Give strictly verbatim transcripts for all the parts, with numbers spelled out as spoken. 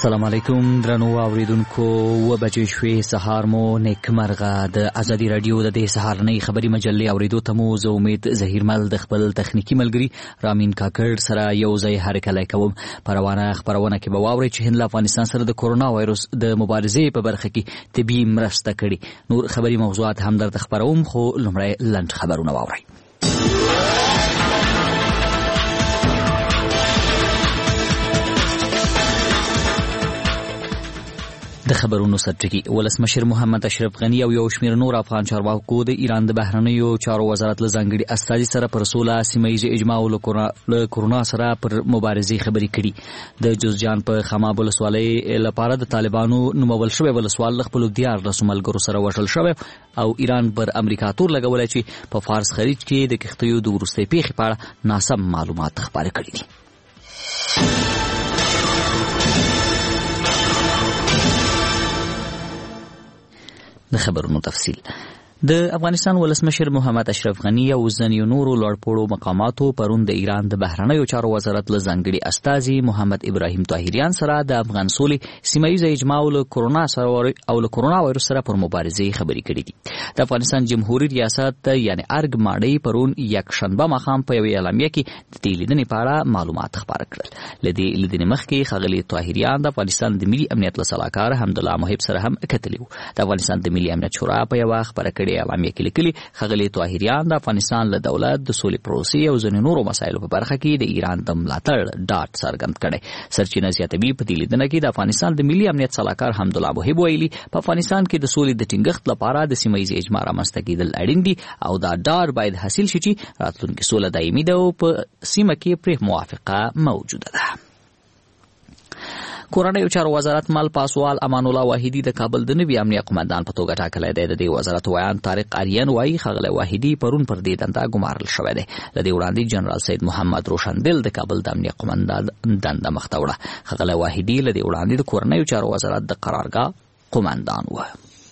السلام علیکم درنو اوریدونکو و بجې شوې سهار مو نیکمرغه د ازادي رادیو د دې سهارنۍ خبري مجلې اوریدو ته مو زه امید ظهیرمل د خپل تخنیکی ملګری رامین کاکړ سره یو ځای هرکلی کوم. په روانه خپرونه کې به واورئ چې هند له افغانستان سره د کورونا وایروس د مبارزې په برخه کې طبي مرسته کړې. نور خبري موضوعات هم درته خپروم، خو لومړی لنډ خبرونه واورئ. د خبرونو سرټکی ولسمشر محمد اشرف غنی او یو شمېر نور افغان چارواکو د ایران د بهرنیو چارو وزارت له ځانګړي استازي سره پر سوله سیمه ییز اجماع له کورونا سره پر مبارزې خبرې کړي. د جوزجان په خماب ولسوالۍ لپاره د طالبانو نومول شوی ولسوال له خپلو دیارلسو ملګرو سره وژل شوی او ایران پر امریکا تور لګولی چې په فارس خلیج کې د کښتیو د وروستۍ پیښې په اړه ناسم معلومات خپاره کړي دي. د خبرونو تفصیل. د افغانستان ولسمشر محمد اشرف غنی او ځینو نورو لوړپوړو مقاماتو پرون د ایران د بهرنیو چارو وزارت له ځانګړي استازي محمد ابراهیم طاهریان سره د افغان سولې سیمه ییز اجماع له کورونا سره او له کورونا وایروس سره پر مبارزې خبرې کړې دي. د افغانستان جمهوریت ریاست یعنی ارګ ماډی پرون یک شنبه مخام په یوې اعلامیه کې د دې لیدنې په اړه معلومات خپاره کړل. له دې لیدنې مخکې ښاغلي طاهریان د افغانستان د ملي امنیت له سلاکار حمدالله محب سره هم کتلي وو. د افغانستان د ملي امنیت شورا په یوه خپره کړې اعلامیه کې لیکلي ښاغلي طاهریان د افغانستان له دولت د سولې پروسې او ځینو نورو مسایلو په برخه کې د ایران د ملاتړ ډاډ څرګند کړی. سرچینه زیاتوي په دې لیدنه کې د افغانستان د ملي امنیت سلاکار حمدالله محب ویلي په افغانستان کې د سولې د ټینګښت لپاره د سیمه ییز اجماع رامنځته کېدل اړین دي او دا ډاډ باید حاصل شي چې راتلونکې سوله دایمي ده او په سیمه کې پرې موافقه موجوده ده. کورنیو چارو وزارت مل پاسوال امان الله واحدی د کابل د نوي امنیه قومندان په توګه ټاکلی دی. د دې وزارت ویان طارق آریان وایي ښاغلی واحدی پرون پر دې دنده ګمارل شوی دی. له دې وړاندې جنرال سید محمد روشندل د کابل د امنیه قومندان دنده مخته وړه. ښاغلی واحدی له دې وړاندې د کورنیو چارو وزارت د قرارګاه قومندان و.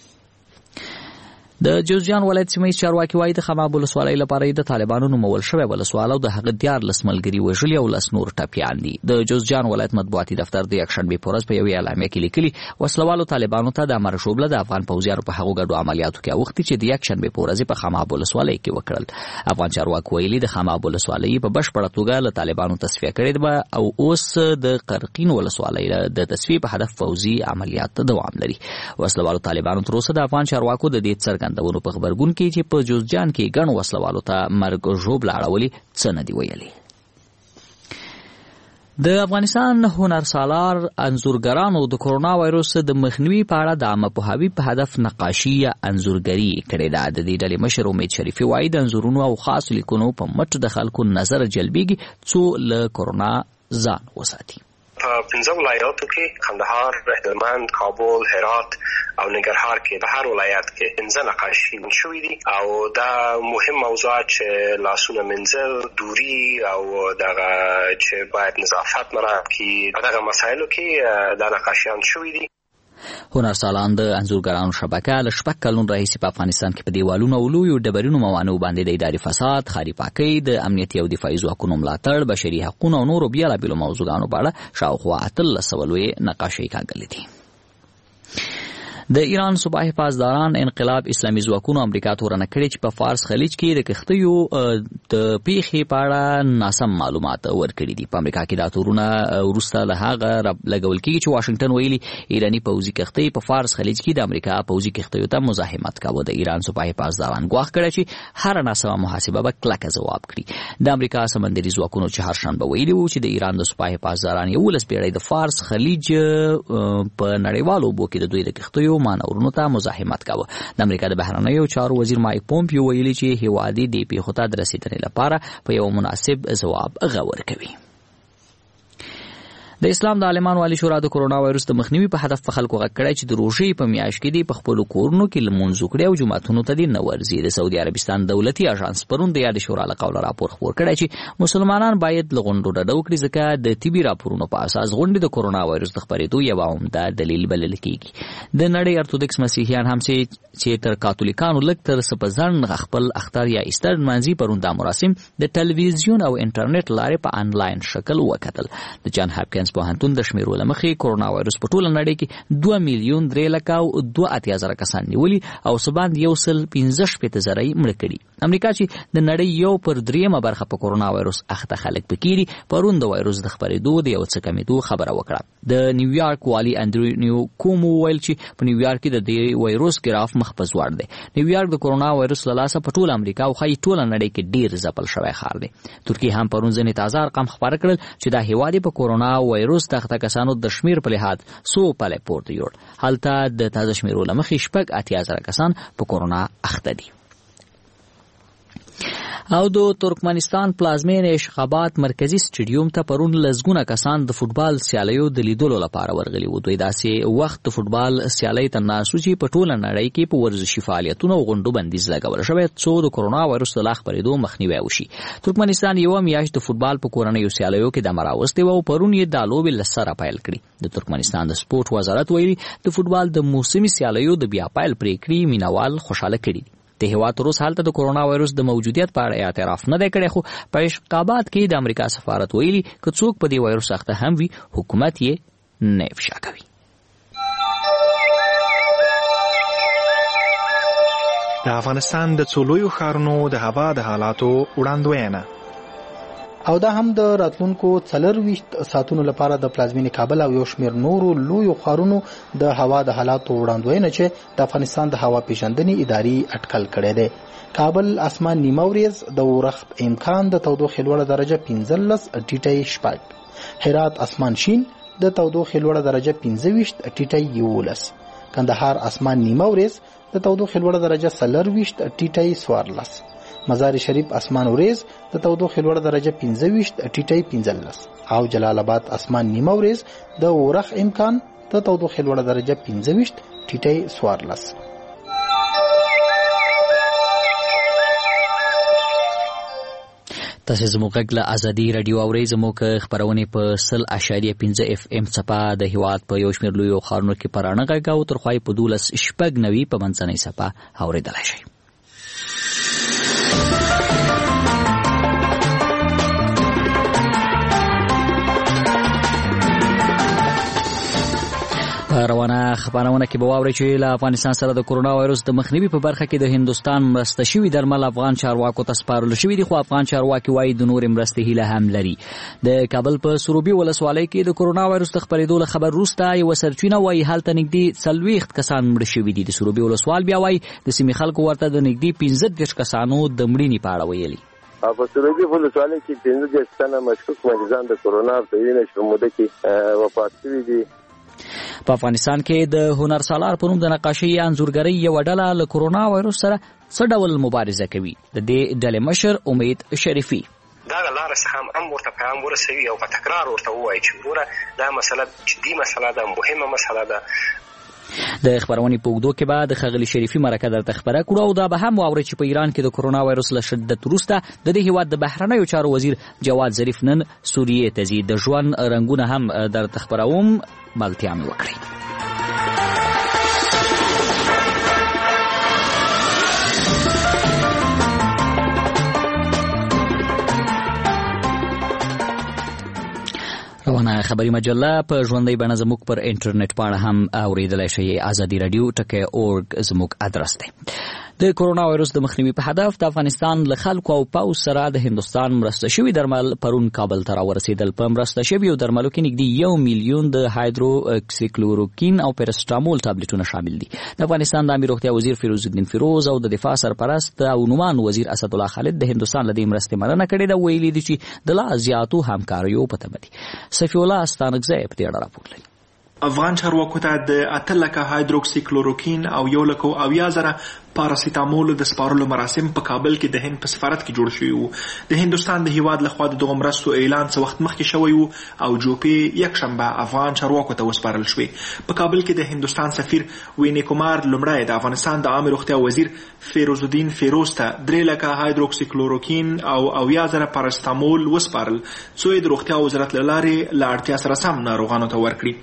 د جوزجان ولایت سیمه ییز چارواکي وایي د خماب ولسوالۍ لپاره د طالبانو نومول شوی ولسوال او د هغه دیارلس ملګري وژلي او لس نور ټپیان دي. د جوزجان ولایت مطبوعاتي دفتر د یکشنبې په ورځ په یوې اعلامیه کې لیکلي وسلوالو طالبانو ته د امر شوبله د افغان پوځیانو په هغو ګډو عملیاتو کې اوښتي چې د یکشنبې په ورځ په خماب ولسوالۍ کې وکړل. افغان چارواکو ویلي د خماب ولسوالۍ په بشپړه توګه له طالبانو تصفیه کړې ده او اوس د قرقین ولسوالۍ د تصفیې په هدف پوځي عملیات دوام لري. وسلوالو طالبانو تر اوسه د افغان چارواکو د دې څرګندونو په خبرګون کې چې په جوزجان کې ګڼو وسلوالو ته مرګ ژوبله اړولي څه نه دي ویلي. د افغانستان هنرسالار انځورګرانو د کورونا وایروس د مخنیوي په اړه د عامه پوهاوي په هدف نقاشي یا انځورګري کړې ده. د دې ډلې مشر امید شریفي وایي د انځورونو او خاصو لیکنو په مټ د خلکو نظر جلبېږي څو له کورونا ځان وساتي. په پنځه ولایاتو کې کندهار، هلمند، کابل، هرات او ننګرهار کې د هر ولایت کې پنځه نقاشي شوي دي او دا مهم موضوعات چې لاسونه منځل، دوري او دغه چې باید نظافت مراعات کړي دغه مسایلو کې دا نقاشیان شوي دي. هنرسالان د انځورګرانو شبکه له شپږ کلونو راهیسې په افغانستان کې په دیوالونو او لویو ډبرینو موانعو باندې د اداري فساد، ښاري پاکۍ، د امنیتي او دفاعي ځواکونو ملاتړ، بشري حقونو او نورو بېلابېلو موضوعګانو په اړه شاوخوا اتلس سوه لویې نقاشۍ کاږلې دي. د ایران صوبه حفاظداران انقلاب اسلامي ځواکونو امریکا تورنه کړې چې په فارس خلیج کې د کښتیو د پیښې په اړه ناسم معلومات ورکړي دي. په امریکا کې دا تورونه وروسته له هغه لګول کېږي چې واشنګټن ویلي ایراني پوځي کښتۍ په فارس خلیج کې د امریکا پوځي کښتیو ته مزاحمت کاوه. د ایران صوبه حفاظداران ګواښ کړی چې هره ناسمه محاسبه به کلکه ځواب کړي. د امریکا سمندري ځواکونو چې هر شنبه ویلي وو چې د ایران د صوبه حفاظداران یولس پیړۍ د فارس خلیج په نړیوالو اوبو کې د دوی د کښتیو مانورونو ته مزاحمت کاوه. د امریکا د بهرنیو چارو وزیر مایک پومپیو ویلي چې هیواد یې دې پیښو ته د رسېدنې لپاره په یو مناسب ځواب غور کوي. د اسلام د عالمانو عالی شورا د کورونا وایروس د مخنیوي په هدف په خلکو غږ کړی چې د روژې په میاشت کې دې په خپلو کورونو کې لمونځ وکړي او جوماتونو ته دې نه ورځي. د سعودي عربستان دولتي اژانس پرون د یادې شورا له قوله راپور خپور کړی چې مسلمانان باید له غونډو ډډه وکړي ځکه د طبي راپورونو په اساس غونډې د کورونا وایروس د خپرېدو یوه عمده دلیل بلل کېږي. د نړۍ ارتودکس مسیحیان هم چې تر کاتولیکانو لږ تر څه په ځنډ خپل اختر یا ایسټر نمانځي پرون دا مراسم د ټلویزیون او انټرنیټ لارې په آنلاین شکل وکتل. د جان هاپکینز ساینس پوهنتون د شمیرو له مخې کورونا وایرس په ټوله نړۍ کې دوه میلیون درې لکه او دوه اتیا زره کسان نیولي او څه باندې یو سل پنځه شپېته زره یې مړه کړي. امریکا چې د نړۍ یو پر دریمه برخه په کورونا وایرس اخته خلک پکې دي پرون د وایرس د خپرېدو د یو څه کمېدو خبره وکړه. د نیویارک والي انډریو کومو ویل چې په نیویارک کې د دې وایرس ګراف مخ په ځوړ دی. نیویارک د کورونا وایرس له لاسه په ټوله امریکا او ښایي ټوله نړۍ کې ډېر ځپل شوی ښار دی. ترکیه هم پرون ځینې تازه ارقام خپاره کړل چې دا هېواد په کورونا وایرس د اخته کسانو د شمیر په لحاظ څو پلی پورته یوړ. هلته د تازه شمیرو له مخې شپږ اتیا زره کسان په کورونا اخته دي. او د ترکمنستان پلازمین اشخابات مرکزی سټیډیوم ته پرون لزګونه کسان د فوتبال سیالیو د لیدلو لپاره ورغلي وو. دوی داسې وخت د فوتبال سیالۍ ته ناسو چې په ټوله نړۍ کې په ورزشي فعالیتونو او غونډو بندیز لګول شوی څو د کورونا وایرس د لا خپرېدو مخنیوی وشي. ترکمنستان یوه میاشت د فوتبال په کورنیو سیالیو کې دمه راوستې وه او پرون یې دا لوبې له سره پیل کړي. د ترکمنستان د سپورټ وزارت ویلي د فوتبال د موسمي سیالیو د بیا پیل پرېکړې مینوال خوشحاله کړي دي. د هېواد تر اوسه هلته د کورونا وایرس د موجودیت په اړه اعتراف نه دی کړی، خو په اشقابات کې د امریکا سفارت ویلي که څوک په دې وایرس اخته هم وي حکومت یې نه افشا کوي. د افغانستان د څو لویو ښارونو د هوا د حالاتو وړاندوینه او دا هم د راتلونکو څلرویشت ساعتونو لپاره د پلازمینې کابل او یو شمېر نورو لویو ښارونو د هوا د حالاتو وړاندوینه چې د افغانستان د هوا پیژندنې ادارې اټکل کړی دی. کابل اسمان نیمه ورځ د اورښت امکان د تودوخې لوړه درجه پنځلس ټیټی شپږ، هرات اسمان شین د تودوخې لوړه درجه پنځه ویشت ټیټی یولس، کندهار اسمان نیمه ورځ د تودوخې لوړه درجه څلرویشت ټیټی څوارلس، مزار شریف اسمان ورځ د تودوخې لوړه درجه پنځه ویشت ټیټی پنځلس او جلال آباد اسمان نیمه ورځ د اورښت امکان د تودوخې لوړه درجه پنځه ویشت ټیټی څوارلس. تاسو زموږ غږ له ازادي رادیو اورئ. زموږ خپرونې په سل اعشاریه پنځه اف ام څپه د هېواد په یو شمېر لویو ښارونو کې په راڼه غږ او تر خوا یې په دولس شپږ نوي په منځنۍ څپه اورېدلی شئ. روانه خبرونه کې به واورئ چې له افغانستان سره د کورونا وایرس د مخنیوي په برخه کې د هندوستان مرسته شوي درمل افغان چارواکو ته سپارل شوي دي، خو افغان چارواکي وایي د نورې مرستې هیله هم لري. د کابل په سروبي ولسوالۍ کې د کورونا وایرس د خپرېدو له خبر وروسته یوه سرچینه وایي هلته نږدې څلوېښت کسان مړه شوي دي. د سروبي ولسوال بیا وایي د سیمې خلکو ورته د نږدې پنځه دېرش کسانو د مړینې په اړه ویلي. په سروبي ولسوالۍ کې پنځه دېرش تنه مشکوک مریضان د کورونا په یوې میاشتې موده کې وفات شوي دي. په افغانستان کې د هنر سالار په نوم د نقاشۍ یا انځورګرۍ یوه ډله له کورونا وایرس سره څه ډول مبارزه کوي؟ د دې ډلې مشر امید شریفي دغه لارې څخه هم ورته پیغام ورسوي او په تکرار ورته ووایي چې وروره دا مسله جدي مسله ده، مهمه مسله ده. د خبرونې په اوږدو کې به د ښاغلي شریفي مرکه درته خپره کړو او دا به هم واورئ چې په ایران کې د کورونا وایرس له شدت وروسته د دې هېواد د بهرنیو چارو وزیر جواد ظریف نن سوریې ته ځي. د ژوند رنګونه هم درته خپروم، ملتیا مې وکړئ. روانه خبري مجله په ژوندۍ بڼه زموږ پر انټرنیټ پاڼه هم اورېدلی شئ. ازادي رادیو ټکی اورګ زموږ ادرس دی. د کورونا وایرس د مخنیوي په هدف د افغانستان له خلکو او پوځ سره د هندوستان مرسته شوي درمل پرون کابل ته راورسېدل. په مرسته شویو درملو کې نږدې یو میلیون د هایدروکسیکلوروکین او پیرسټامول ټابلیټونه شامل دي. د افغانستان د عامې روغتیا وزیر فیروز الدین فیروز او د دفاع سرپرست او نومان وزیر اسدالله خالد د هندوستان له دې مرستې مننه کړې ده. ویلي دي چې د لا زیاتو همکاریو په تمه دي. صفي الله استانکزی په دې اړه راپور لري. افغان چارواکو ته د اته لکه هایدروکسیکلوروکین او یو لکه اویا زره پاراسیتامول د سپارلو مراسم په کابل کې د هند په سفارت کې جوړ شوي وو. د هندوستان د هیواد لخوا د دغو مرستو اعلان څه وخت مخکې شوی وو او جوپې یکشنبه افغان چارواکو ته وسپارل شوې. په کابل کې د هندوستان سفیر وینی کومار لومړی د افغانستان د عامې روغتیا وزیر فیروز الدین فیروز ته درې لکه هایدروکسیکلوروکین او اویا زره پاراسیتامول وسپارل څو یې د روغتیا وزارت له لارې له اړتیا سره سم ناروغانو ته ورکړي. د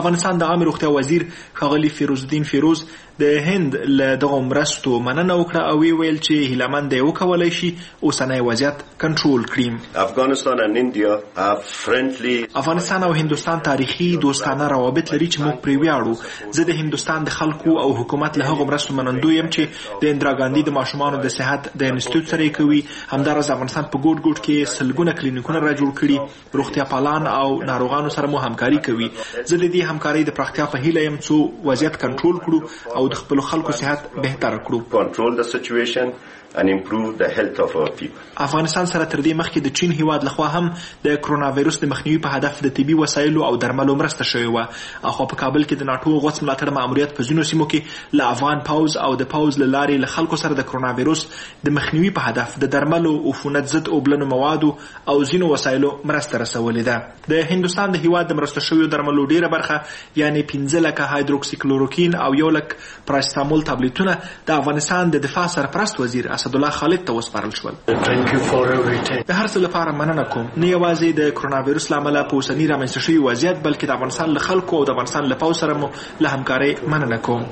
افغانستان د عامه روغتیا وزیر ښاغلي فیروزالدین فیروز د هند له دغو مرستو مننه وکړه او وی ویل چې هیلهمند دی وکولی شي اوسنی وضعیت کنټرول کړي. افغانستان and India have friendly افغانستان او هندوستان تاریخي دوستانه روابط لري چې موږ پرې ویاړو. زه د هندوستان د خلکو او حکومت له هغو مرستو منندوی یم چې د اندرا ګاندي د ماشومانو د صحت د انسټیټیوټ سره یې کوي. همداراز افغانستان په ګوټ ګوټ کې سلګونه کلینیکونه را جوړ کړي، روغتیا پالان او ناروغانو سره مو همکاري کوي. زه د دې همکارۍ د پراختیا په هیله یم څو وضعیت کنټرول کړو او د خپلو خلکو صحت بهتر کړو. control the situation and improve the health of our people. افغانستان سره تر دې مخکې د چین هیواد لخوا هم د کرونا وایرس د مخنیوي په هدف د طبي وسایلو او درملو مرسته شوې وه. اخوا په کابل کې د ناټو غوڅ ملاتړ ماموریت په ځینو سیمو کې له افغان پوځ او د پوځ له لارې له خلکو سره د کرونا وایرس د مخنیوي په هدف د درملو، عفونت ضد اوبلنو موادو او ځینو وسایلو مرسته رسولې ده. د هندوستان د هیواد د مرسته شویو درملو ډیره برخه یعنی پنځه لکه هایدروکسیکلوروکین او یو لک پاراسټامول تابلیتونه د افغانستان د دفاع سرپرست وزیر اسدالله خالد ته وسپارل شول. د هر څه لپاره مننه کوم، نه یوازې د کرونا وایرس له امله په اوسني رامنځته شوي وضعیت بلکې د افغانستان له خلکو او د افغانستان له پوځ سره مو له همکارۍ مننه کوم.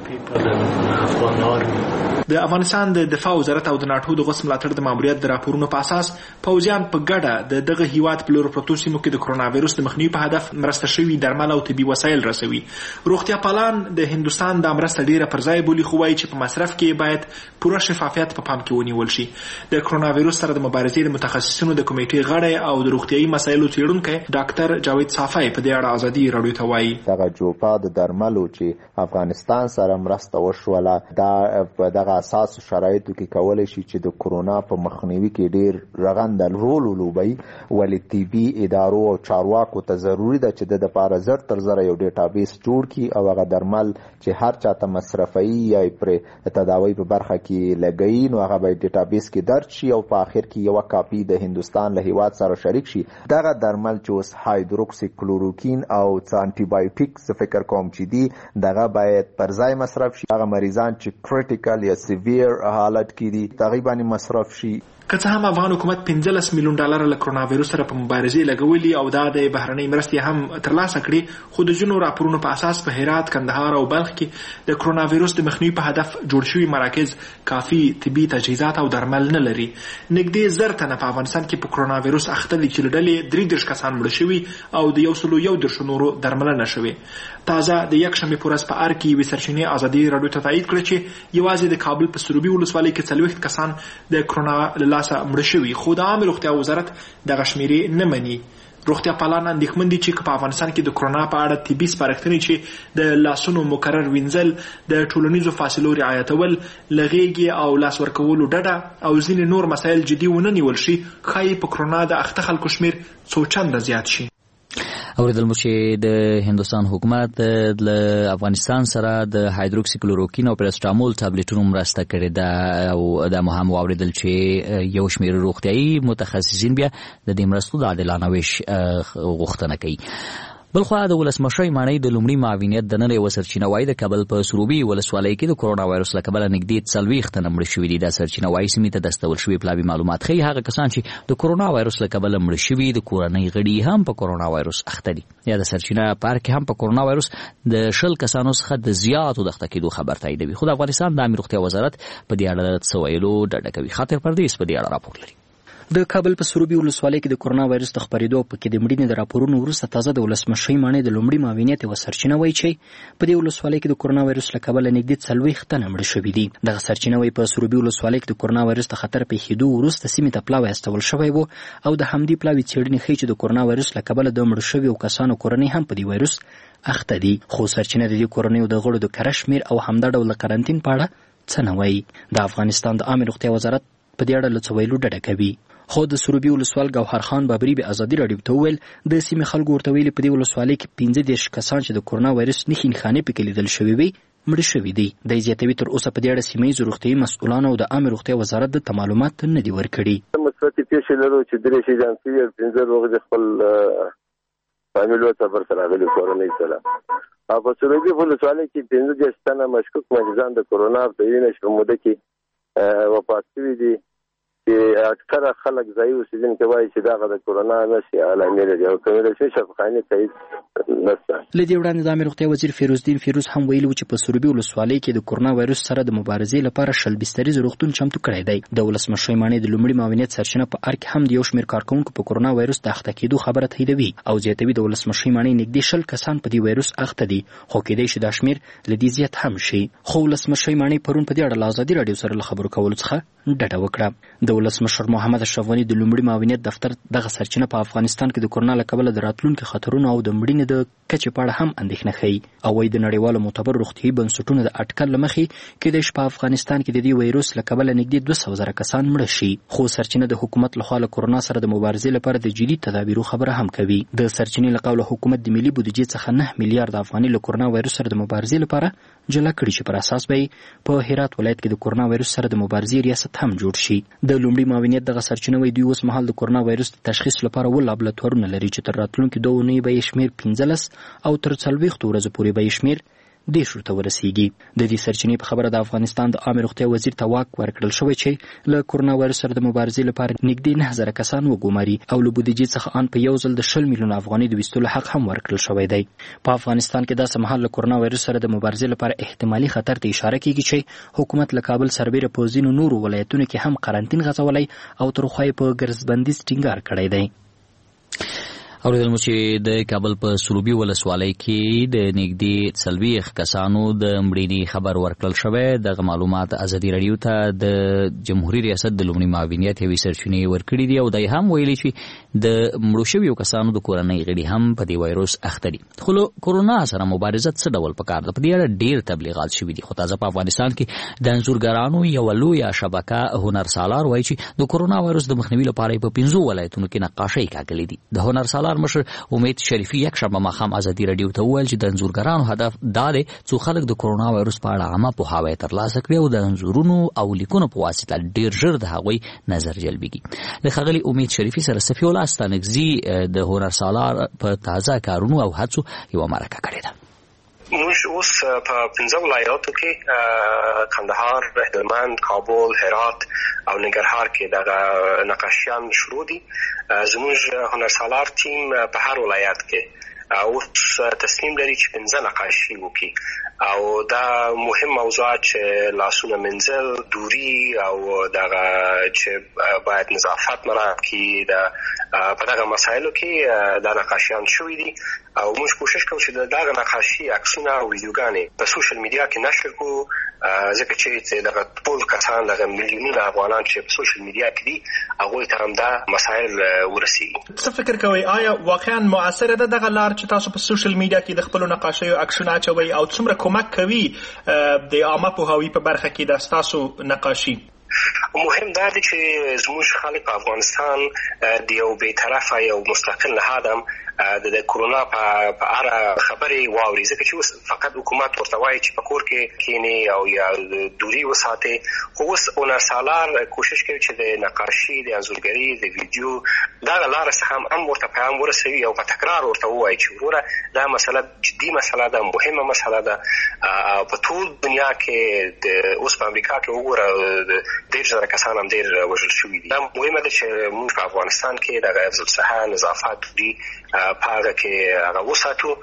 د افغانستان د دفاع وزارت او د ناټو د غوڅ ملاتړ د ماموریت د راپورونو په اساس پوځیان په ګډه د دغه هیواد په لورو پرتو سیمو کې د کرونا وایرس د مخنیوي په هدف مرسته شوي درمل او طبي وسایل رسوي. روغتیا پالان د هندوستان د مرسته ډیره پر ځای بولي، خو وایي چې په مصرف کې باید پوره شفافیت په پام کې ونیول شي. د کرونا وایرس سره د مبارزې د متخصصینو د کمیټې غړی او د روغتیايي مسایلو څېړونکی ډاکټر جاوید صافی په دې اړه ازادي راډیو ته وایي دغه جوپا د درملو چې افغانستان سره مرسته وشوله دا په دغه اساس شرایطو کې کولی شي چې د کرونا په مخنیوي کې ډیر رغنده رول ولوبوي. ولې طبي ادارو او چارواکو ته ضروري ده چې د دپاره زر تر زره یو ډیټابیس جوړ کړي او هغه درمل چې هر چاته مصرفوي یا پرې تداوی په برخه کې لګوي نو هغه باید ډیټابیس کې درج شي او په آخر کې یوه کاپي د هندوستان له هیواد سره شریک شي. دغه درمل چې اوس هایدروکسیکلوروکین او څه انټي بایوټیک زه فکر کوم چې دي دغه باید پر ځای مصرف شي. هغه مریضان چې کریټیکل یا سیویر حالت کې دي تقریبا مصرف شي. که څه هم افغان حکومت پنځلس میلیون ډالر له کرونا وایرس سره په مبارزې لګولي او دا د بهرنۍ مرستې هم ترلاسه کړي، خو د ځینو راپورونو په اساس په هرات، کندهار او بلخ کې د کرونا وایرس د مخنیوي په هدف جوړ شوي مراکز کافي طبي تجهیزات او درمل نه لري. نږدې زر تنه په افغانستان کې په کرونا وایرس اخته دي چې له ډلې درې دېرش کسان مړه شوي او د یو سلو یو دېرشو نورو درملنه شوې. تازه د یکشنبې په ورځ په ار کې یوې سرچینې ازادي راډیو ته تایید کړه چې یوازې د کابل په سروبي ولسوالۍ کې څلوېښت کسان د کرونا له لاسه مړه شوي، خو د عامه روغتیا وزارت دغه شمیرې نه مني. روغتیا پالان اندېښمن دي چې په افغانستان کې د کرونا په اړه طبي سپارښتنې چې د لاسونو مکرر وینځل، د ټولنیزو فاصلو رعایتول، له غېږې او لاس ورکولو ډډه او ځینې نور مسایل جدي ونه نیول شي، ښایي په کرونا د اخته خلکو شمیر څو چنده زیات شي. اوریدل مو چې د هندوستان حکومت له افغانستان سره د هایدروکسیکلوروکین او پاراسټامول تابلیټونو مرسته کړې ده او دا مو هم واوریدل چې یو شمېر روغتیايي متخصصین بیا د دې مرستو د عادلانه ویش غوښتنه کوي. بلخوا د ولسمشر ماڼۍ د لومړي معاونیت دننه یوه سرچینه وایي د کابل په سروبي ولسوالۍ کې د کرونا وایرس له کبله نږدې څلوېښت تنه مړه شوي دي. دا سرچینه وایي سیمې ته د استول شوي پلاوي معلومات ښیي هغه کسان چې د کرونا وایرس له کبله مړه شوي د کورنۍ غړي هم په کرونا وایرس اخته دي. یا د سرچینه په اړه کې هم په کرونا وایرس د شل کسانو څخه د زیاتو د اخته کېدو خبر تاییدوي. خو د افغانستان د عامه روغتیا وزارت په دې اړه څه ویلو ډډه کوي. خاطر پردیس په دې اړه راپور لري. د کابل په سروبي ولسوالۍ کې د کرونا وایرس د خپرېدو په کې د مړینې د راپورونو وروسته تازه د ولسمشر ماڼۍ د لومړي معاونیت یوه سرچینه وایي چې په دې ولسوالۍ کې د کرونا وایرس له کبله نږدې څلوېښت تنه مړه شوي دي. دغه سرچینه وایي په سروبي ولسوالۍ کې د کرونا وایرس د خطر پیښېدو وروسته سیمې ته پلاوی استول شوی و او د همدې پلاوي څېړنې ښیي چې د کرونا وایرس له کبله د مړه شویو کسانو کورنۍ هم په دې وایرس اخته دي. خو سرچینه د دې کورنیو د غړو د کره شمېر او همدا ډول قرنطین په اړه څه نه وایي. د افغانستان د عامه روغتیا وزارت په دې اړه له څه ویلو ډډه کوي. خو د سروبي ولسوال ګوهر خان بابري به ازادي راډیو ته وویل د سیمې خلکو ورته ویلي په دې ولسوالۍ کې پنځه دېرش کسان چې د کرونا وایرس نښې نښانې پکې لیدل شوي وي مړه شوي دي. دی زیاتوي تر اوسه په دې اړه سیمه ییزو روغتیايي مسؤلانو او د عامه روغتیا وزارت د معلومات نه دي ورکړي. مثبتې پیښې لرو چې درې شهیدان شوي او پنځه روغ خپل فامیلو ته ورسره راغلي کورنۍ سره. او په سروبي ولسوالۍ کې پنځه دېرش تنه مشکوک مریضان د کرونا په وینې په موده کې وفات شوي دي چې اکثره خلک ځای اوسیدونکي وایي چې دغه د کورونا نشي علامې لري او کومې رسمي شفاخانې تایید نشته. له دې وړاندې د عامه روغتیا وزیر فیروزدین فیروز هم ویلي و چې په سروبي ولسوالۍ کې د کورونا وایرس سره د مبارزې لپاره شل بستریز روغتون چمتو کړی دی. د ولسمشر مانې د لومړي معاونیت سرچینه په ارګ هم د یو شمېر کارکونکو په کورونا وایرس د اخته کېدو خبره تاییدوي او زیاتوي د ولسمشر مانې نږدې شل کسان په دې وایرس اخته دي، خو کېدای شي دا شمېر له دې زیات هم شي. خو ولسمشر مانې پرون په دې اړه له ازادي راډیو سره له خبرو کولو څخه ډډه وکړه. د ولسمشر محمد اشرف غني د لومړي معاونیت دفتر دغه سرچینه په افغانستان کې د کورونا له کبله د راتلونکو خطرونو او د مړینې د کچې په اړه هم اندېښنه ښیي او وايي د نړیوالو معتبر روغتیایي بنسټونو د اټکل له مخې کېدای شي په افغانستان کې د دې وایرس له کبله نږدې دوه سوه زره کسان مړه شي. خو سرچینه د حکومت لخوا له کورونا سره د مبارزې لپاره د جدي تدابیرو خبره هم کوي. د سرچینې له قوله حکومت د ملي بودیجې څخه نه میلیارډ افغانۍ له کورونا وایرس سره د مبارزې لپاره جلا کړي چې پر اساس به په هرات ولایت کې د کورونا وایرس سره د مبارزې ریاست هم جوړ شي. د لومړي معاونیت دغه سرچینه وایي دوی اوس مهال د کورونا وایرس د تشخیص لپاره اووه لابراتوارونه لري چې تر راتلونکي دوه اونۍ به یې شمېر پنځلس او تر څلوېښتو ورځو پورې به یې شمېر دېرشو ته ورسیږي. د دې سرچینې په خبره د افغانستان د عامه روغتیا وزیر ته واک ورکړل شوی چې له کورونا وایرس سره د مبارزې لپاره نږدې نه زره کسان وګماري او له بودیجې څخه ان په یو ځل د شل میلیونه افغانۍ د ویستلو حق هم ورکړل شوی دی. په افغانستان کې داسې مهال له کورونا وایرس سره د مبارزې لپاره احتمالي خطر ته اشاره کیږي چې حکومت له کابل سربیره په ځینو نورو ولایتونو کې هم قرنطین غځولی او تر خوا یې په ګرځبندیز ټینګار کړی دی. اوریدل مو چې د کابل په سروبي ولسوالۍ کې د نږدې څلوېښت کسانو د مړینې خبر ورکړل شوی. دغه معلومات ازادي راډیو ته د جمهوریت ریاست د لومړي معاونیت یوې سرچینې ورکړي دي او دا یې هم ویلي چې د مړو شویو کسانو د کورنۍ غړي هم په دې وایرس اخته دي. خو له کورونا سره مبارزه څه ډول پکار ده؟ په دې اړه ډېر تبلیغات شوي دي، خو تازه په افغانستان کې د انځورګرانو یوه لویه شبکه هنرسالار وایي چې د کورونا وایرس د مخنیوي لپاره په پنځو ولایتونو کې نقاشۍ کاږلې دي. د هنرسالار مشر امید شریفي یک شنبه ماښام ازادي راډیو ته وویل چې د انځورګرانو هدف دا دی څو خلک د کورونا وایرس په اړه عامه پوهاوی ترلاسه کړي او د انځورونو او لیکونو په واسطه ډېر ژر د هغوی نظر جلبېږي. د ښاغلي امید شریفي سره صفي الله ستانکزي د هنرسالار په تازه کارونو او هڅو یوه مرکه کړې ده. موږ اوس په پنځه ولایاتو کې کندهار، هلمند، کابل، هرات او ننګرهار کې دغه نقاشیان شروع دي. زموږ هنرسالار ټیم په هر ولایت کې اوس تصمیم لري چې پنځه نقاشي وکړي او دا مهم موضوعات چې لاسونه منځل، دوري او دغه چې باید نظافت مراعات کړي د په دغه مسایلو کې دا نقاشیان شوي دي او موږ کوشش کوو چې دغه نقاشي عکسونه او ویډیوګانې په سوشل میډیا کې نشر کړو، ځکه چې دغه ټول کسان دغه میلیونونه افغانان چې په سوشل میډیا کې دي هغوی ته هم دا مسایل ورسیږي. څه فکر کوئ آیا واقعا مؤثره ده دغه لار چې تاسو په سوشل میډیا کې د خپلو نقاشیو عکسونه اچوئ او څومره کومک کوي د عامه پوهاوي په برخه کې د ستاسو نقاشي؟ مهم دا دی چې زموږ خلک په افغانستان د یو بی‌طرفه یو مستقل نهاد هم د کورونا په اړه خبرې واوري، ځکه چې اوس فقط حکومت ورته وایي چې په کور کې کینی او یا دوري وساتي. خو اوس هنرسالار کوشش کوي چې د نقاشي، د انځورګري، د ویډیو دغه لارې څخه هم ورته پیغام ورسوي او په تکرار ورته ووایي چې وروره دا مسله جدي مسله ده، مهمه مسله ده. په ټول دنیا کې د اوس په امریکا کې وګوره ډېر زره کسان هم ډېر وژل شوي دي. دا مهمه ده چې موږ په افغانستان کې د حفظ الصحه، نظافت، دوري په هغه کې هغه وساتو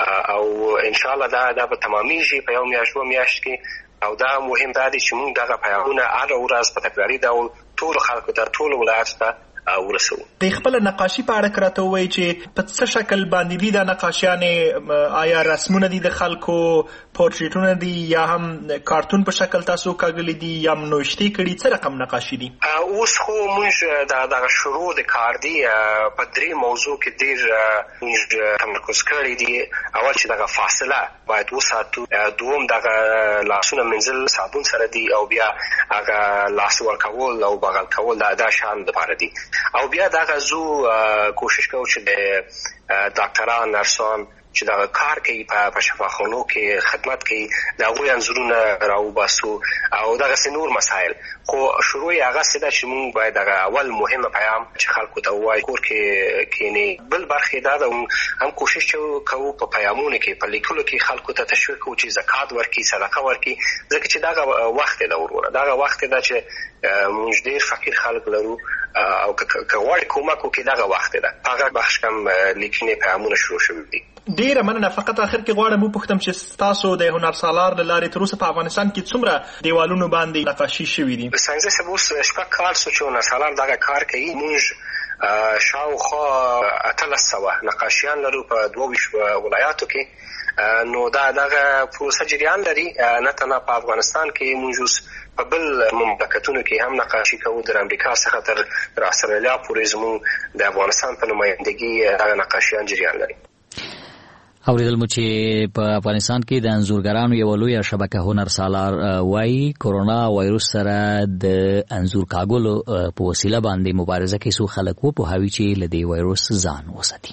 او انشاءالله دا دا به تمامیږي په یو میاشت دوه میاشت کې. او دا مهم دا دی چې موږ دغه پیغامونه هره ورځ په تکراري ډول ټولو خلکو ته، ټولو ولایاتو ته ورسو. د خپل نقاشي په اړه راته وایي چې په څه شکل باندې دي دا نقاشیانې؟ آیا رسمونه دي د خلکو، پورټریټونه دي یا هم کارتون په شکل تاسو کاږلي دي یا نوشتي کړي؟ څه رقم نقاشي دي؟ اوس خو موږ د دغه شروع د کار دی په درې موضوع کې ډېر موږ تمرکز کړی دي. اول چې دغه فاصله باید وساتو، دوم دغه لاسونه منځل صابون سره دي او بیا هغه لاس ورکول او بغل کول دا شان لپاره دي. او بیا دغه زو کوشش کوو چې د ډاکټران، نرسان چې دا کار کوي په شفاخانو کې خدمت کوي دا غوي انزورونه راوباسو او دا نور مسائل خو شروع هغه سده چې موږ باید دا اول مهمه پیغام چې خلکو ته وایي کور کې کینی بل برخه دا هم کوشش کوو په پیغامونو کې په لیکلو کې خلکو ته تشویق کوو چې زکات ورکړي صدقه ورکړي ځکه چې دا وخت دا وروره دا وخت دا چې موږ ډیر فقیر خلک لرو او که غواړي کومک وکړي دا وخت ده هغه بخش کم لیکنې پیغامونه شروع شوي دي. ډیره مننه. فقط اخر کې غواړم وپوښتم چې تاسو د هنر سالار له لارې تر اوسه په افغانستان کې څومره دیوالونو باندې نقاشي شوي دي؟ ساينسي سبوس شپږ کال سو چې هنر سالار دغه کار کوي. موږ شاوخوا اتلس سوه نقاشیان لرو په دوه ویشت ولایاتو کې نو دا دغه پروسه جریان لري. نه تنها په افغانستان کې موږ په بل مملکتونو کې هم نقاشي کوو د امریکا څخه تر استرالیا پورې زموږ د افغانستان په نمایندګي هغه نقاشیان جریان لري. اوریدل مو چې په افغانستان کې د انځورګرانو یو لوی شبکه هنر سالار وایي کورونا وایروس سره د انځور کاغولو په وسیله باندې مبارزه کوي څو خلک وو په هاوی چې له دې وایروس ځان وساتي.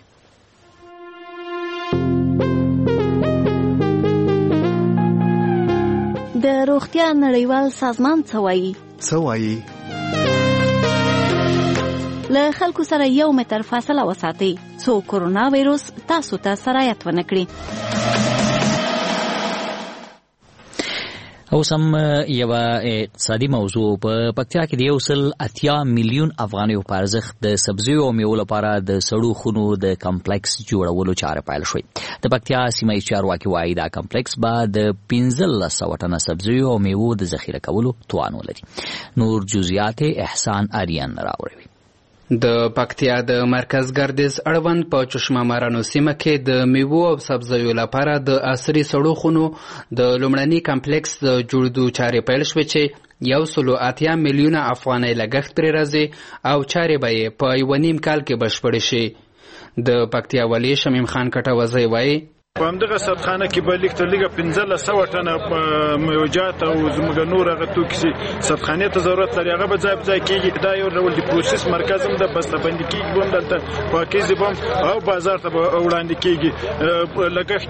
د روغتیا نړیوال سازمان څه وایي؟ څه وایي؟ له خلکو سره یو متر فاصله وساتئ څو کورونا وایروس تاسو ته سرایت ونه کړي. اوس هم یوه اقتصادي موضوع په پکتیا کې د یو سل اتیا میلیون افغانیو په ارزښت د سبزیو او میوو لپاره د سړو خونو د کمپلیکس جوړولو چاره پیل شوې. د پکتیا سیمه ییز چارواکي وایي دا کمپلیکس به د پنځلس سوه ټنه سبزیو او میوو د ذخیره کولو توان ولري. نور جزئیات احسان آریان راوړي. د پکتیا د مرکز ګردیز اړوند په چشمه مارانو سیمه کې د میوو او سبزیو لپاره د عصري سړو خونو د لومړني کمپلیکس د جوړېدو چارې پیل شوې چې یو سلو اتیا میلیونه افغانۍ لګښت پرې راځي او چارې به یې په یوه نیم کال کې بشپړې شي. د پکتیا والي شمیم خان کټوزی وایي په همدغه سبخانه کې به لیک تر لیکه پنځلس سوه ټنه میوجات او زموږ نور هغه توکي چې سبخانې ته ضرورت لري هغه به ځای په ځای کېږي. دا یو ډول د پروسس مرکز هم ده بسته‌بندي کېږي به هم دلته پاکیزې به هم او بازار ته به وړاندې کېږي.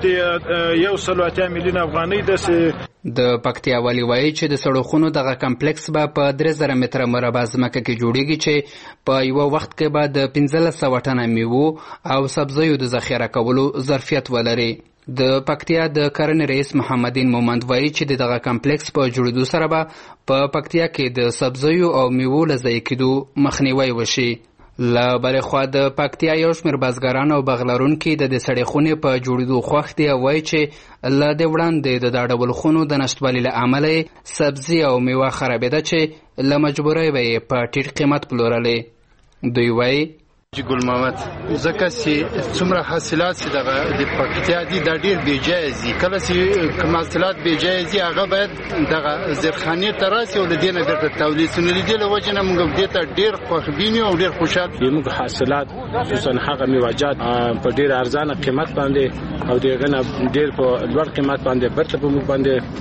لګښت یو سلو اتیا میلیون افغانۍ داسې. د پکتیا والي وایي چې د سړو دغه کمپلیکس به په درې زره متره مربع ځمکه کې جوړیږي چې په یوه وخت کې به د پنځلس سوه ټنه میوو او سبزیو د ذخیره کولو ظرفیت ولري. د پکتیا د کرنې رئیس محمدین مومند وایي چې دغه کمپلیکس په جوړېدو سره به په پکتیا کې د سبزیو او میوو له ضایع کېدو مخنیوی وشي. له بلې خوا د پکتیا یو شمېر بزګران او بغلرونکي د دې سړې خونې په جوړېدو خوښ دي او وایي چې له دې وړاندې د دا ډول خونو د نشتوالي له امله سبزي او میوه خرابېده چې له مجبورۍ به یې په ټیټ قیمت پلورلې. دوی وایي ګل محمد ځکه چې څومره حاصلات چې دغه د پکتیا دي دا ډېر بېجایز دي. کله چې کوم حاصلات بېجایز دي هغه باید دغه زیرخانې ته راسي او له دې نه بېرته تولید سي. نو له دې له وجې نه موږ دې ته ډېر خوښبین یو او ډېر خوشحال یو. موږ حاصلات خصوصا هغه میوجات په ډېر ارزانه قیمت باندې او د هغه نه ډېر په لوړ قیمت باندې برته په موږ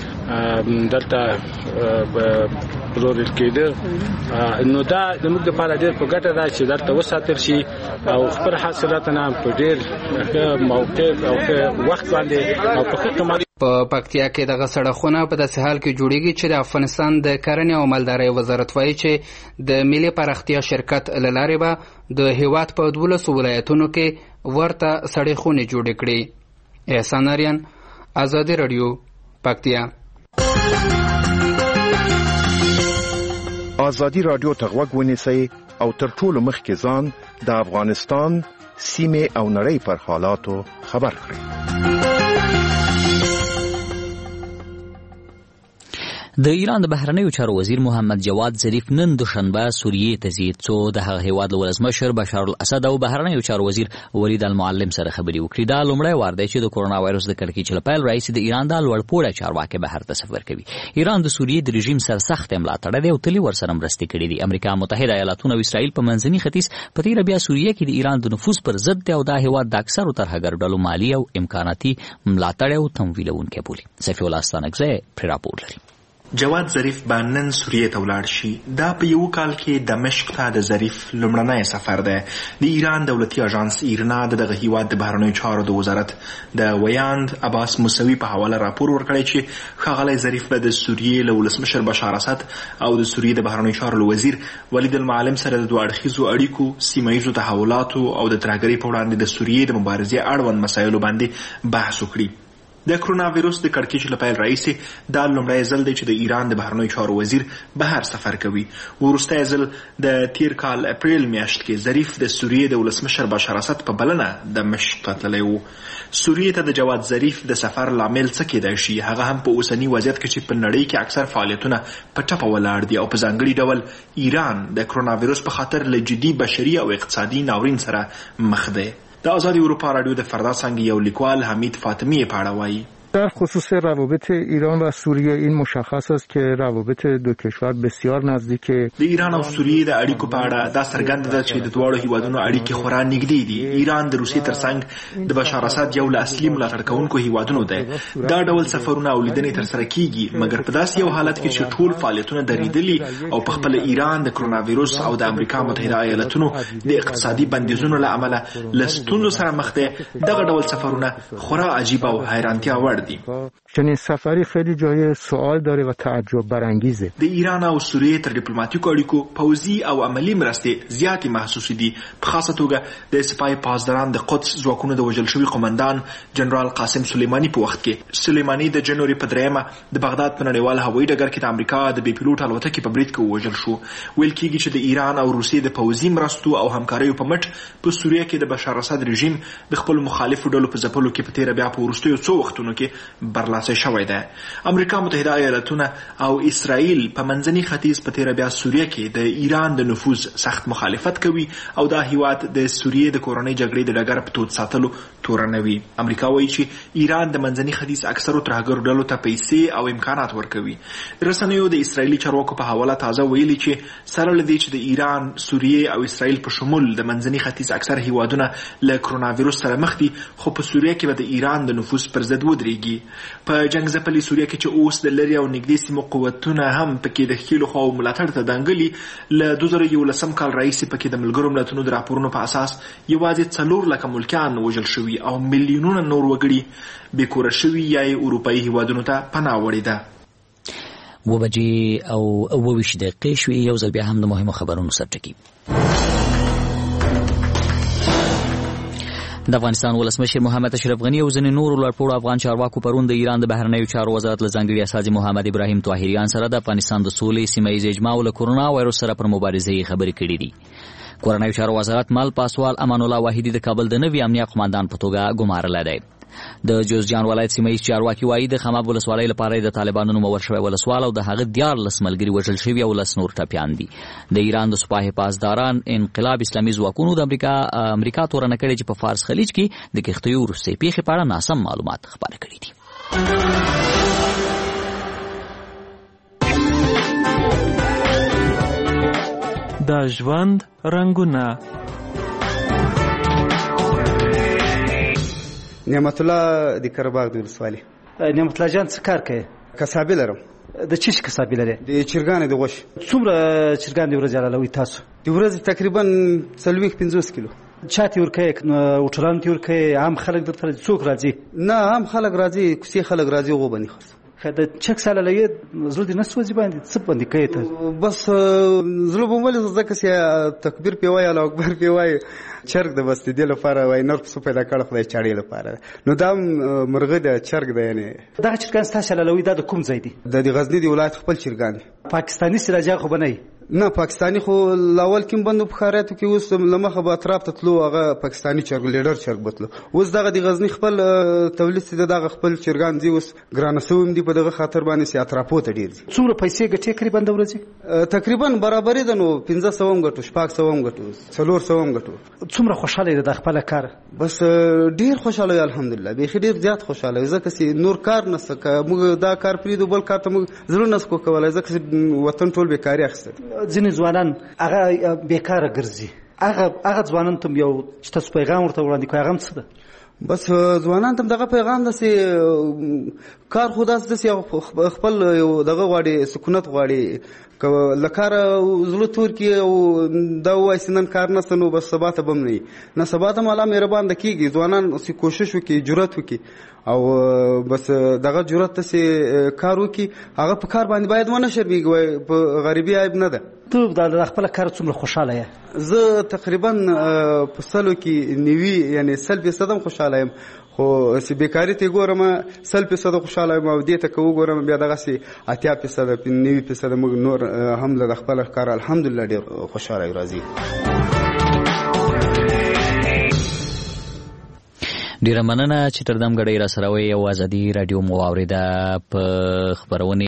باندې دلته پلورل کېده. نو دا د موږ لپاره ډېر په ګټه ده چې دلته وساتل شي او خپل حاصلات نه په ډېر موقع او وخت باندې او په ښه قیمت. په پکتیا کې دغه سړکونه په داسې حال کې جوړیږي چې د افغانستان د کرنې او مالدارۍ وزارت وایي چې د ملي پراختیا شرکت له لارې به د هیواد په دولسو ولایتونو کې ورته سړې خونې جوړې کړي. احسان آریان، ازادي راډیو، پکتیا. ازادي راډیو ته غوږ ونیسئ او تر ټولو مخکې ځان د افغانستان سیمه او نړۍ پر حالاتو خبر کړئ. د ایران د بهرنیو چارو وزیر محمد جواد ظریف نن دوشنبه سوریې ته ځي څو د هغه هیواد له ولسمشر بشار الاسد او بهرنیو چارو وزیر ولید المعلم سره خبرې وکړي. دا لومړی وار دی چې د کورونا وایرس د کړکېچ له پیل راهیسې د ایران د لوړپوړی چارواکي بهر ته سفر کوي. ایران د سوریې د رژیم سره سخت ملاتړ دی او تلي ورسره مرستې کړې دي. امریکا متحده ایالاتونه او اسرائیل په منځني ختیځ په تیره بیا سوریې کې د ایران د نفوذ پر ضد دی او دا هیواد د اکثرو ترهګر ډلو مالی او امکاناتي ملاتړ او تمویلونکی بولي. سفیع الله ستانکزی پرې راپور لري. جواد ظریف به نن سوریې ته ولاړ شي. دا په یو کال کې دمشق ته د ظریف لومړنی سفر دی. د ایران دولتي اژانس ایرنا د دغه هیواد د بهرنیو چارو د وزارت د ویاند عباس موسوي په حواله راپور ورکړی چې ښاغلی ظریف به د سوریې له ولسمشر بشار اسد او د سوریې د بهرنیو چارو له وزیر ولید المعلم سره د دوه اړخیزو اړیکو، سیمه ییزو تحولاتو او د ترهګرۍ په وړاندې د سوریې د مبارزې اړوند مسایلو باندې بحث وکړي. د کرونا ویروس د کړکېچ له پیل راهیسې دا لومړی ځل دی چې د ایران د بهرنیو چارو وزیر بهر سفر کوي. وروستی ځل د تیر کال اپریل میاشت کې ظریف د سوریې د ولسمشر بشار اسد په بلنه دمشق ته تللی و. سوریې ته د جواد ظریف د سفر لامل څه کیدای شي؟ هغه هم په اوسني وضعیت کې چې په نړۍ کې اکثر فعالیتونه په ټپه ولاړ دي او په ځانګړي ډول ایران د کرونا ویروس په خاطر له جدي بشري او اقتصادي ناورین سره مخ دی. د آزادی اروپا رادیو د فردا څنګه یو لیکوال حمید فاطمی په اړه وایي. در خصوص روابط ایران و سوریه این مشخص است که روابط دو کشور بسیار نزدیکه. د ایران او سوریې د اړیکو په اړه دا څرګنده ده چې د دواړو هیوادونو اړیکې خورا نږدې دي. ایران د روسیې ترڅنګ د بشار اسد یو له اصلي ملاتړ کوونکو هیوادونو دی. دا ډول سفرونه او لیدنې ترسره کیږي مګر په داسې یو حالت کې چې ټول فعالیتونه درېدلي او په خپل ایران د کرونا ویروس او د امریکا متحده ایالاتونو د اقتصادي بندیزونو له امله له ستونزو سره مخ دی. دغه ډول سفرونه خورا عجیب او حیرانتیا وړ دي. چنین سفری خیلی جای سوال داره و تعجب برانگیزه. د ایران او سوریې تر ډیپلوماټیکو اړیکو پوځي او عملی مرستې زیاتې محسوس دي. په خاصه توګه د سپای پاسداران د قدس ځواکونو د وژل شوي قومندان جنرال قاسم سلیمانی په وخت کې سلیمانی د جنوري په دریمه د بغداد په نړیوال هوایي ډګر کې د امریکا د بې پیلوټ الوتکې په برید کې وژل شو. ویل کېږي چې د ایران او روسیې د پوځي مرستو او همکاریو په مټ په سوریه کې د بشار اسد رژیم د خپل مخالفو ډلو په ځپلو کې په تیره بیا په وروستیو څو وختونو کې برلاسه شوی ده. امریکا متحده ایالاتونه او اسرائیل په منځني ختیځ په تیره بیا سوریه کې د ایران د نفوذ سخت مخالفت کوي او دا هیواد د سوریې د کورنۍ جګړې د ډګر په تود ساتلو تورنوي. امریکا وایي چې ایران د منځني ختیځ اکثرو ترهګرو ډلو ته پیسې او امکانات ورکوي. رسنیو د اسرائیلي چارواکو په حواله تازه ویلي چې سره له دې چې د ایران، سوریې او اسرائیل په شمول د منځني ختیځ اکثر هیوادونه له کرونا ویروس سره مخ دي، خو په سوریه کې به د ایران د نفوذ پر ضد ودرېږي. په جنگ ځپلې سوریه کې چې اوس د لرې او نږدې سیمو قوتونه هم پکې د ښکېلو خواو ملاتړ ته دانګلي، له دوه زره یولسم کال راهیسې پکې د ملګرو ملتونو د راپورونو په اساس یوازې څلور لکه ملکیان وژل شوي او میلیونونه نور وګړي بېکوره شوي یا یې اروپایي هیوادونو ته پناه وړې ده. اوه بجې او اوه ویشت دقیقې شوې. یو ځل بیا هم د مهمو خبرونو سرټکي. د افغانستان ولسمشر محمد اشرف غني او ځینې نورو لوړپوړو افغان چارواکو پرون د ایران د بهرنیو چارو وزارت له ځانګړي استازي محمد ابراهیم طاهریان سره د افغانستان د سولې سیمه ییز اجماع او له کرونا وایروس سره پر مبارزې خبرې کړې دي. کورنیو چارو وزارت مل پاسوال امان الله واحدي د کابل د نوي امنیه قوماندان په توګه ګمارلی دی. د جوزجان ولایت سیمه ییز چارواکي وایي د خماب ولسوالۍ لپاره د طالبانو نومول شوی ولسوال او د هغه دیارلس ملګري وژل شوي او لس نور ټپیان دي. د ایران د سپاه پاسداران انقلاب اسلامي ځواکونو د امریکا امریکا تورنه کړې چې په فارس خلیج کې د کښتیو وروستۍ پیښې په اړه ناسم معلومات خپاره کړي دي. د ژوند رنګونه. نعمت الله د کرباغ د ولسوالۍ. نعمت الله جان څه کار کوي؟ کسابي لرم. د چی کسابي لري؟ د چرګانې د غوښې. څومره چرګان د ورځې حلالوي تاسو؟ د ورځې تقریبا څلوېښت پنځوس کیلو. چاته ورکوي؟ هوټلانو ته ورکوي؟ عام خلک درته څوک راځي؟ نه عام خلک راځي، کوڅې خلک راځي. هغو باندې خاص د چک ساللوي زړه دې نه سوځي باندې څه باندې کوي ته؟ بس زړه به ولې ځکه چې تکبیر پې وایي، الله اکبر پې وایي. چرګ د بس د دې لپاره وایي، نور پسه پیدا کړه خدای چاړې لپاره. نو دا مرغه د چرګ دی. یعنې دغه چرګان ستاسو حلالوي دا د کوم ځای دي؟ د غزني د ولایت خپل چرګان دي. پاکستاني سراجان خو به نه وي؟ نه پاکستاني خو لاول کې بندو په خاریاتو کې اوس لمخه به اطراف ته تلو، هغه پاکستاني چرګ لیډر چرګ بتلو. اوس دغه د غزني خپل تولید دي، دغه خپل چرګان دي اوس ګرانه سوم دي په دغه خاطر باندې سي اطرافو ته ډیر دي. څومره پیسې ګټي تقریبا د ورځې؟ تقریبا برابرې ده. نو پنځه سوه هم ګټو، شپږ سوه هم ګټو، څلور سوه هم ګټو. څومره خوشاله دي د خپل کار؟ بس ډیر خوشاله الحمدلله، بیخي ډیر زیات خوشاله. ځکه چې نور کار نسته، موږ دا کار پریدو بل کار ته موږ زړه نسکو کولای، ځکه چې وطن ټول بیکاری اخیسته. ځینې ځوانان هغه بیکاره ګرځي. هغه هغه ځوانان ته یو چې تاسو پیغام ورته وړاندې کوئ، هغه څه ده؟ بس ځوانان ته دغه پیغام داسې کار خو داسې خپل دغه غواړي سکونت غواړي لکار زړه تور کې او دا وایي نن کار نشته نو بس سبا ته به هم نه وي نه سبا ته هم الله مهربان د کېږي ځوانان کوشش وکړي جرأت وکړي او بس دغه جرأت داسې کار وکړي هغه په کار باندې باید ونه شرمېږي په غریبي عیب نه ده. ته د خپل کار څومره خوشحاله یې؟ زه تقریبا په سلو کې نوي یعنی سل فیصد هم خوشحاله یم خو چې بیکاري ته ګورم سل فیصد خوشحاله یم او دې ته که وګورم بیا دغسې اتیا فیصد نوي فیصد موږ نور هم له خپل کار الحمدلله ډېر خوشحاله یو راځي. ډیره مننه چې تر دم غړی را سره وي او ازادي رادیو مو واوریده په خبرونه